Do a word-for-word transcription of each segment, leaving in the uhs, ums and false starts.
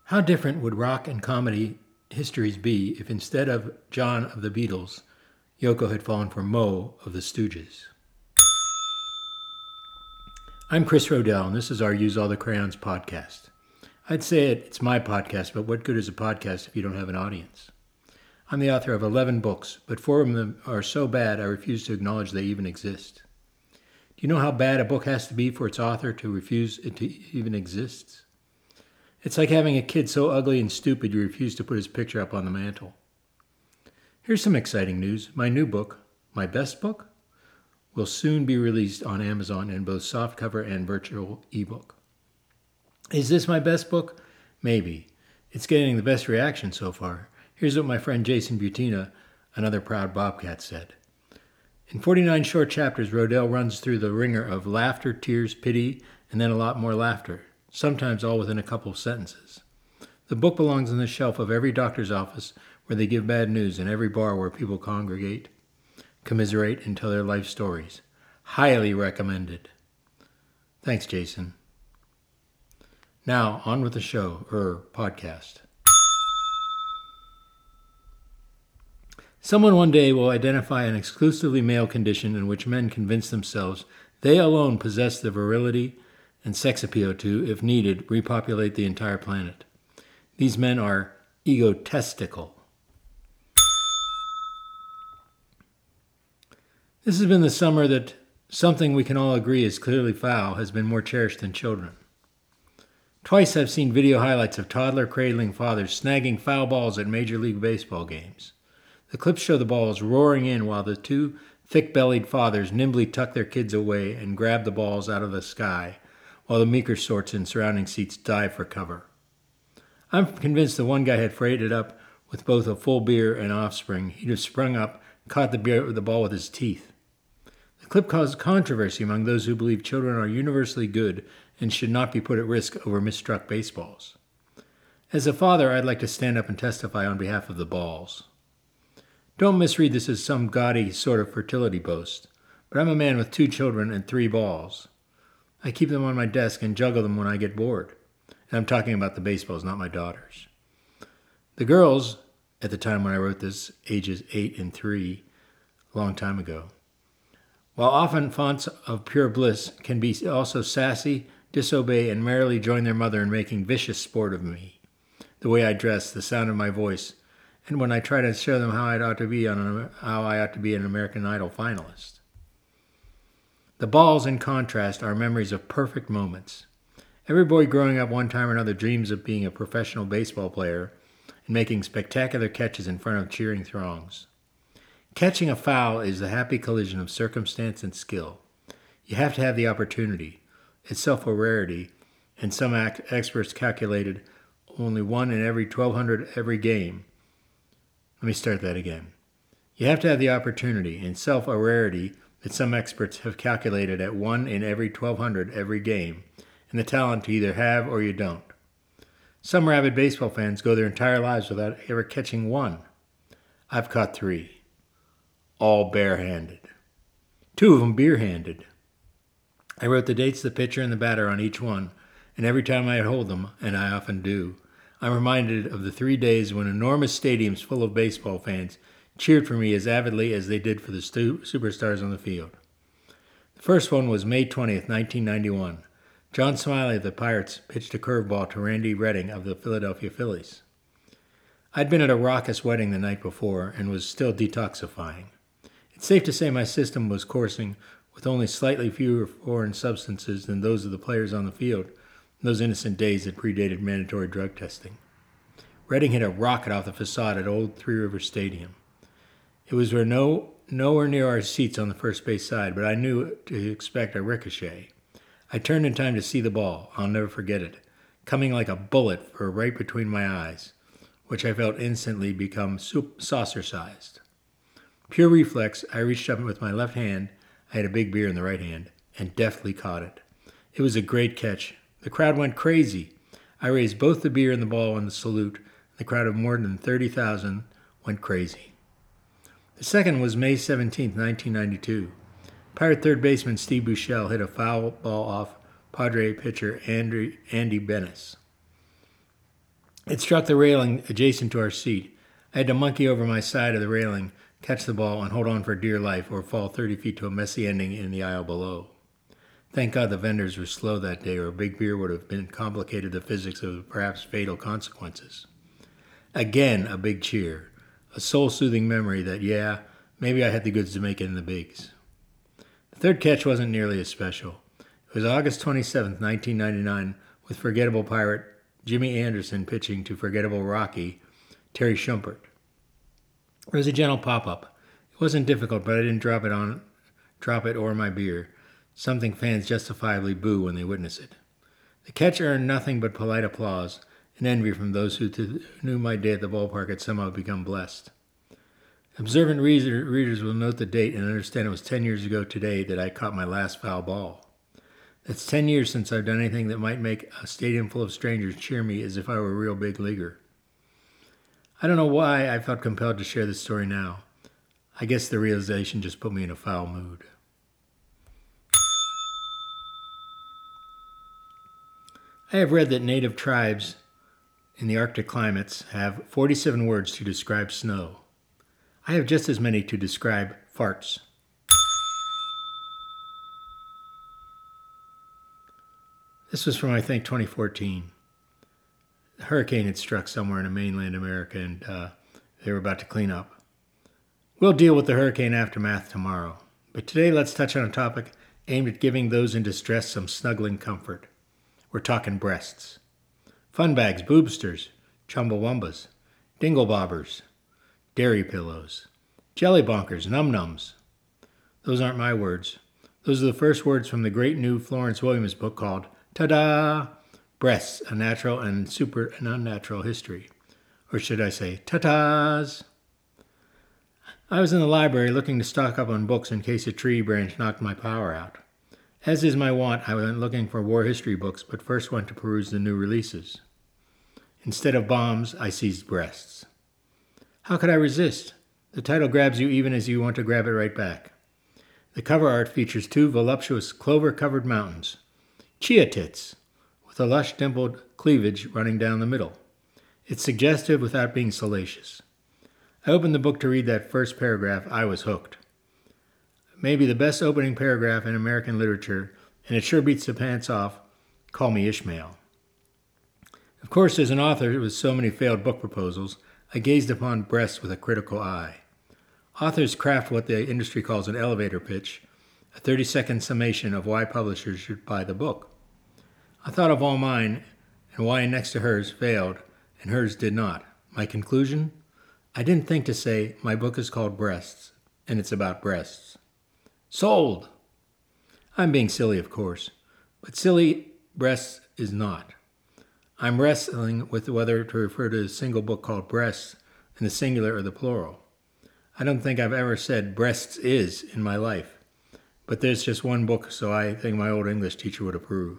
How different would rock and comedy histories be if instead of John of the Beatles, Yoko had fallen for Mo of the Stooges? I'm Chris Rodell, and this is our Use All the Crayons podcast. I'd say it, it's my podcast, but what good is a podcast if you don't have an audience? I'm the author of eleven books, but four of them are so bad I refuse to acknowledge they even exist. Do you know how bad a book has to be for its author to refuse it to even exist? It's like having a kid so ugly and stupid you refuse to put his picture up on the mantle. Here's some exciting news. My new book, my best book, will soon be released on Amazon in both softcover and virtual ebook. Is this my best book? Maybe. It's getting the best reaction so far. Here's what my friend Jason Butina, another proud Bobcat, said. In forty-nine short chapters, Rodell runs through the ringer of laughter, tears, pity, and then a lot more laughter, sometimes all within a couple of sentences. The book belongs on the shelf of every doctor's office where they give bad news and every bar where people congregate, commiserate, and tell their life stories. Highly recommended. Thanks, Jason. Now, on with the show, or podcast. Someone one day will identify an exclusively male condition in which men convince themselves they alone possess the virility and sex appeal to, if needed, repopulate the entire planet. These men are egotistical. This has been the summer that something we can all agree is clearly foul has been more cherished than children. Twice I've seen video highlights of toddler cradling fathers snagging foul balls at Major League Baseball games. The clips show the balls roaring in while the two thick-bellied fathers nimbly tuck their kids away and grab the balls out of the sky, while the meeker sorts in surrounding seats dive for cover. I'm convinced the one guy had freighted up with both a full beer and offspring. He'd have sprung up and caught the, beer, the ball with his teeth. The clip caused controversy among those who believe children are universally good and should not be put at risk over misstruck baseballs. As a father, I'd like to stand up and testify on behalf of the balls. Don't misread this as some gaudy sort of fertility boast, but I'm a man with two children and three balls. I keep them on my desk and juggle them when I get bored. And I'm talking about the baseballs, not my daughters. The girls, at the time when I wrote this, ages eight and three, a long time ago, while often fonts of pure bliss, can be also sassy, disobey, and merrily join their mother in making vicious sport of me. The way I dress, the sound of my voice, and when I try to show them how I ought to be on an, how I ought to be an American Idol finalist. The balls, in contrast, are memories of perfect moments. Every boy growing up one time or another dreams of being a professional baseball player and making spectacular catches in front of cheering throngs. Catching a foul is the happy collision of circumstance and skill. You have to have the opportunity, itself a rarity, and some experts calculated only one in every twelve hundred every game. Let me start that again. You have to have the opportunity, and self a rarity that some experts have calculated at one in every twelve hundred every game, and the talent to either have or you don't. Some rabid baseball fans go their entire lives without ever catching one. I've caught three, all barehanded. Two of them beer-handed. I wrote the dates, the pitcher, and the batter on each one, and every time I hold them, and I often do, I'm reminded of the three days when enormous stadiums full of baseball fans cheered for me as avidly as they did for the stu- superstars on the field. The first one was May twentieth, nineteen ninety-one. John Smiley of the Pirates pitched a curveball to Randy Redding of the Philadelphia Phillies. I'd been at a raucous wedding the night before and was still detoxifying. It's safe to say my system was coursing with only slightly fewer foreign substances than those of the players on the field, those innocent days that predated mandatory drug testing. Redding hit a rocket off the facade at Old Three Rivers Stadium. It was where no, nowhere near our seats on the first base side, but I knew to expect a ricochet. I turned in time to see the ball, I'll never forget it, coming like a bullet for right between my eyes, which I felt instantly become saucer-sized. Pure reflex, I reached up with my left hand, I had a big beer in the right hand, and deftly caught it. It was a great catch. The crowd went crazy. I raised both the beer and the ball in the salute. The crowd of more than thirty thousand went crazy. The second was May seventeenth, nineteen ninety-two. Pirate third baseman Steve Buechele hit a foul ball off Padre pitcher Andy, Andy Benes. It struck the railing adjacent to our seat. I had to monkey over my side of the railing, catch the ball, and hold on for dear life or fall thirty feet to a messy ending in the aisle below. Thank God the vendors were slow that day, or a big beer would have been complicated the physics of perhaps fatal consequences. Again, a big cheer. A soul-soothing memory that, yeah, maybe I had the goods to make it in the bigs. The third catch wasn't nearly as special. It was August twenty-seventh, nineteen ninety-nine, with forgettable pirate Jimmy Anderson pitching to forgettable Rocky Terry Shumpert. It was a gentle pop-up. It wasn't difficult, but I didn't drop it on, drop it or my beer, something fans justifiably boo when they witness it. The catch earned nothing but polite applause and envy from those who t- knew my day at the ballpark had somehow become blessed. Observant reader, readers will note the date and understand it was ten years ago today that I caught my last foul ball. That's ten years since I've done anything that might make a stadium full of strangers cheer me as if I were a real big leaguer. I don't know why I felt compelled to share this story now. I guess the realization just put me in a foul mood. I have read that native tribes in the Arctic climates have forty-seven words to describe snow. I have just as many to describe farts. This was from, I think, twenty fourteen. A hurricane had struck somewhere in mainland America, and uh, they were about to clean up. We'll deal with the hurricane aftermath tomorrow, but today let's touch on a topic aimed at giving those in distress some snuggling comfort. We're talking breasts. Fun bags, boobsters, chumbawambas, dinglebobbers, dairy pillows, jelly bonkers, num-nums. Those aren't my words. Those are the first words from the great new Florence Williams book called Ta-da! Breasts, a Natural and Super and Unnatural History. Or should I say, ta-tas! I was in the library looking to stock up on books in case a tree branch knocked my power out. As is my wont, I went looking for war history books, but first went to peruse the new releases. Instead of bombs, I seized breasts. How could I resist? The title grabs you even as you want to grab it right back. The cover art features two voluptuous clover-covered mountains, chia tits, with a lush dimpled cleavage running down the middle. It's suggestive without being salacious. I opened the book to read that first paragraph. I was hooked. Maybe the best opening paragraph in American literature, and it sure beats the pants off, Call Me Ishmael. Of course, as an author with so many failed book proposals, I gazed upon breasts with a critical eye. Authors craft what the industry calls an elevator pitch, a thirty-second summation of why publishers should buy the book. I thought of all mine, and why next to hers failed, and hers did not. My conclusion? I didn't think to say, my book is called Breasts, and it's about breasts. Sold! I'm being silly, of course, but silly breasts is not. I'm wrestling with whether to refer to a single book called Breasts in the singular or the plural. I don't think I've ever said breasts is in my life, but there's just one book, so I think my old English teacher would approve.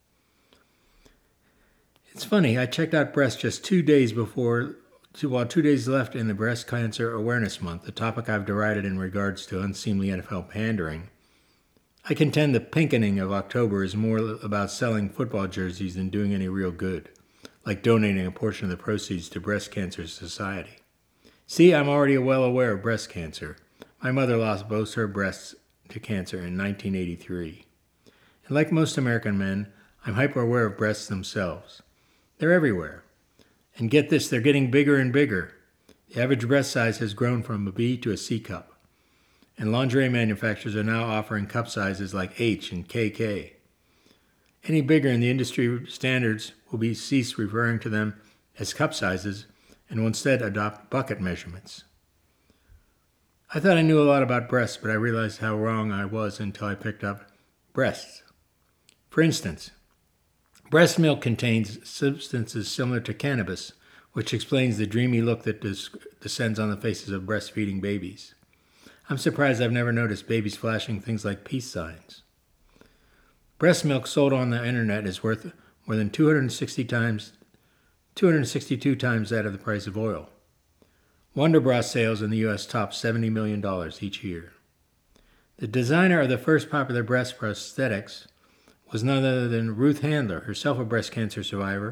It's funny, I checked out breasts just two days before, two, while two days left in the Breast Cancer Awareness Month, a topic I've derided in regards to unseemly N F L pandering. I contend the pinkening of October is more about selling football jerseys than doing any real good, like donating a portion of the proceeds to Breast Cancer Society. See, I'm already well aware of breast cancer. My mother lost both her breasts to cancer in nineteen eighty-three. And like most American men, I'm hyper-aware of breasts themselves. They're everywhere. And get this, they're getting bigger and bigger. The average breast size has grown from a B to a C cup. And lingerie manufacturers are now offering cup sizes like H and K K. Any bigger in the industry standards will be cease referring to them as cup sizes and will instead adopt bucket measurements. I thought I knew a lot about breasts, but I realized how wrong I was until I picked up breasts. For instance, breast milk contains substances similar to cannabis, which explains the dreamy look that des- descends on the faces of breastfeeding babies. I'm surprised I've never noticed babies flashing things like peace signs. Breast milk sold on the internet is worth more than two hundred sixty times, two hundred sixty-two times that of the price of oil. Wonder Bra sales in the U S top seventy million dollars each year. The designer of the first popular breast prosthetics was none other than Ruth Handler, herself a breast cancer survivor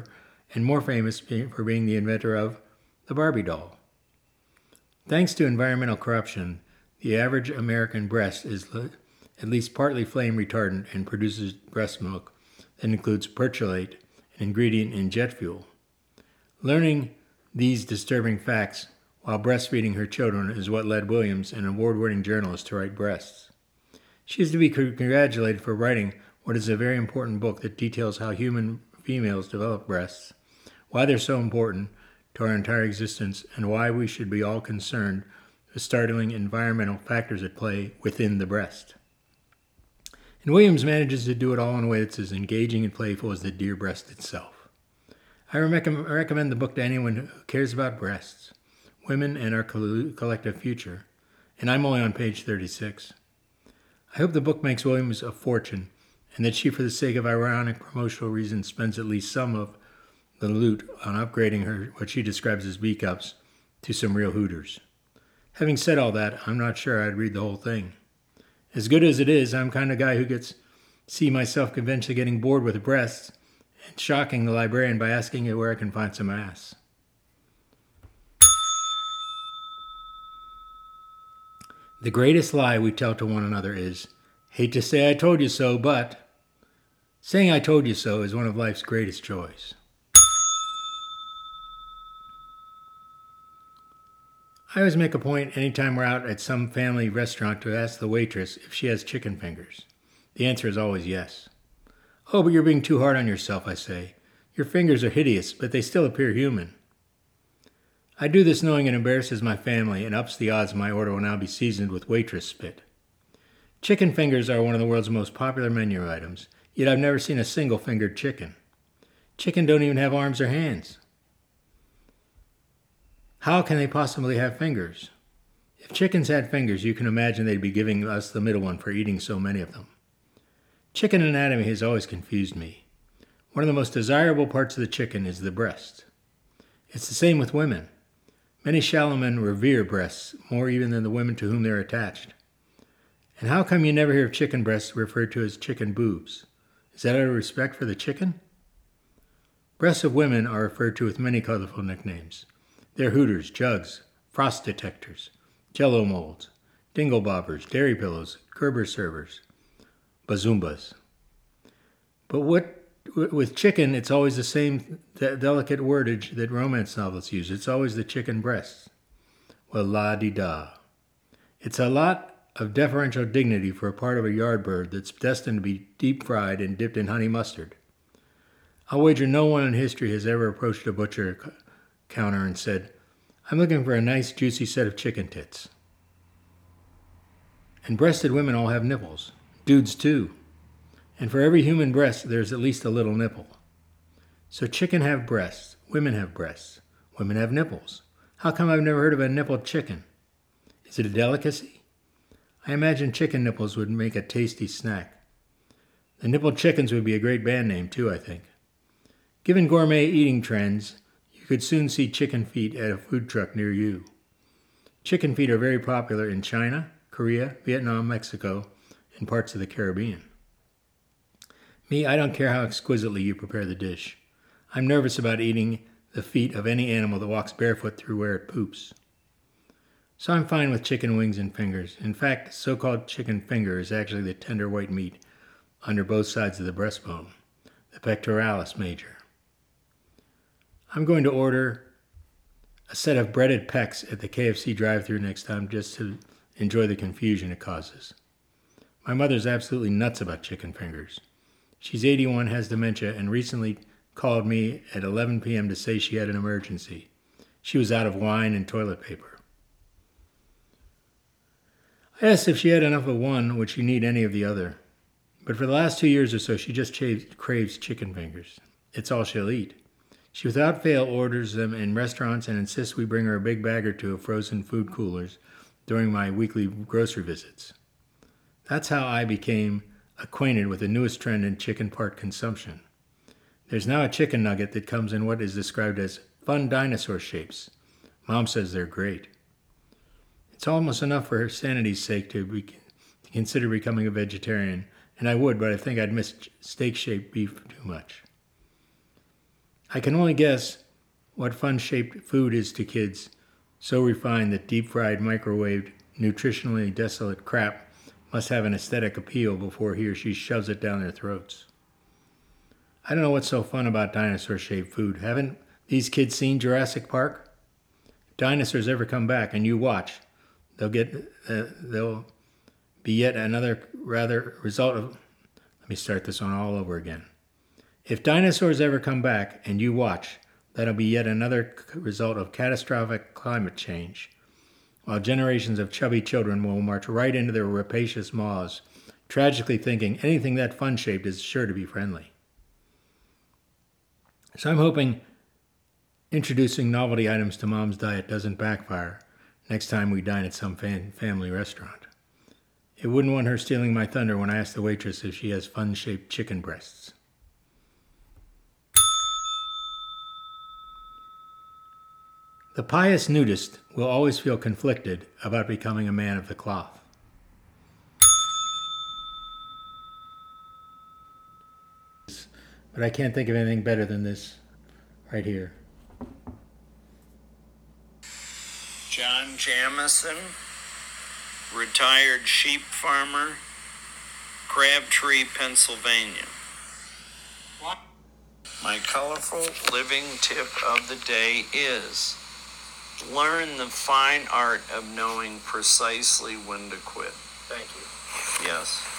and more famous for being the inventor of the Barbie doll. Thanks to environmental corruption, the average American breast is at least partly flame retardant and produces breast milk that includes perchlorate, an ingredient in jet fuel. Learning these disturbing facts while breastfeeding her children is what led Williams, an award-winning journalist, to write Breasts. She is to be congratulated for writing what is a very important book that details how human females develop breasts, why they're so important to our entire existence, and why we should be all concerned with startling environmental factors at play within the breast. And Williams manages to do it all in a way that's as engaging and playful as the dear breast itself. I recommend the book to anyone who cares about breasts, women, and our collective future, and I'm only on page thirty-six. I hope the book makes Williams a fortune, and that she, for the sake of ironic promotional reasons, spends at least some of the loot on upgrading her, what she describes as B-cups, to some real hooters. Having said all that, I'm not sure I'd read the whole thing. As good as it is, I'm the kind of guy who gets see myself eventually getting bored with breasts and shocking the librarian by asking her where I can find some ass. The greatest lie we tell to one another is, hate to say I told you so, but saying I told you so is one of life's greatest joys. I always make a point anytime we're out at some family restaurant to ask the waitress if she has chicken fingers. The answer is always yes. Oh, but you're being too hard on yourself, I say. Your fingers are hideous, but they still appear human. I do this knowing it embarrasses my family and ups the odds my order will now be seasoned with waitress spit. Chicken fingers are one of the world's most popular menu items, yet I've never seen a single-fingered chicken. Chicken don't even have arms or hands. How can they possibly have fingers? If chickens had fingers, you can imagine they'd be giving us the middle one for eating so many of them. Chicken anatomy has always confused me. One of the most desirable parts of the chicken is the breast. It's the same with women. Many shallow men revere breasts, more even than the women to whom they're attached. And how come you never hear of chicken breasts referred to as chicken boobs? Is that out of respect for the chicken? Breasts of women are referred to with many colorful nicknames. They're hooters, jugs, frost detectors, jello molds, dingle bobbers, dairy pillows, Gerber servers, bazoombas. But what with chicken, it's always the same de- delicate wordage that romance novels use. It's always the chicken breasts. Well, la-di-da. It's a lot of deferential dignity for a part of a yard bird that's destined to be deep fried and dipped in honey mustard. I'll wager no one in history has ever approached a butcher counter and said, I'm looking for a nice juicy set of chicken tits. And breasted women all have nipples. Dudes too. And for every human breast, there's at least a little nipple. So chicken have breasts. Women have breasts. Women have nipples. How come I've never heard of a nippled chicken? Is it a delicacy? I imagine chicken nipples would make a tasty snack. The Nippled Chickens would be a great band name too, I think. Given gourmet eating trends, you could soon see chicken feet at a food truck near you. Chicken feet are very popular in China, Korea, Vietnam, Mexico, and parts of the Caribbean. Me, I don't care how exquisitely you prepare the dish. I'm nervous about eating the feet of any animal that walks barefoot through where it poops. So I'm fine with chicken wings and fingers. In fact, so-called chicken finger is actually the tender white meat under both sides of the breastbone, the pectoralis major. I'm going to order a set of breaded pecs at the K F C drive-thru next time just to enjoy the confusion it causes. My mother's absolutely nuts about chicken fingers. She's eighty-one, has dementia, and recently called me at eleven p.m. to say she had an emergency. She was out of wine and toilet paper. I asked if she had enough of one, would she need any of the other. But for the last two years or so, she just craves chicken fingers. It's all she'll eat. She without fail orders them in restaurants and insists we bring her a big bag or two of frozen food coolers during my weekly grocery visits. That's how I became acquainted with the newest trend in chicken part consumption. There's now a chicken nugget that comes in what is described as fun dinosaur shapes. Mom says they're great. It's almost enough for her sanity's sake to, be, to consider becoming a vegetarian, and I would, but I think I'd miss steak-shaped beef too much. I can only guess what fun-shaped food is to kids so refined that deep-fried, microwaved, nutritionally desolate crap must have an aesthetic appeal before he or she shoves it down their throats. I don't know what's so fun about dinosaur-shaped food. Haven't these kids seen Jurassic Park? If dinosaurs ever come back and you watch, they'll get uh, they'll be yet another rather result of. Let me start this one all over again. If dinosaurs ever come back and you watch, that'll be yet another result of catastrophic climate change, while generations of chubby children will march right into their rapacious maws, tragically thinking anything that fun-shaped is sure to be friendly. So I'm hoping introducing novelty items to Mom's diet doesn't backfire next time we dine at some fan- family restaurant. It wouldn't want her stealing my thunder when I ask the waitress if she has fun-shaped chicken breasts. The pious nudist will always feel conflicted about becoming a man of the cloth. But I can't think of anything better than this right here. John Jamison, retired sheep farmer, Crabtree, Pennsylvania. What? My colorful living tip of the day is learn the fine art of knowing precisely when to quit. Thank you. Yes.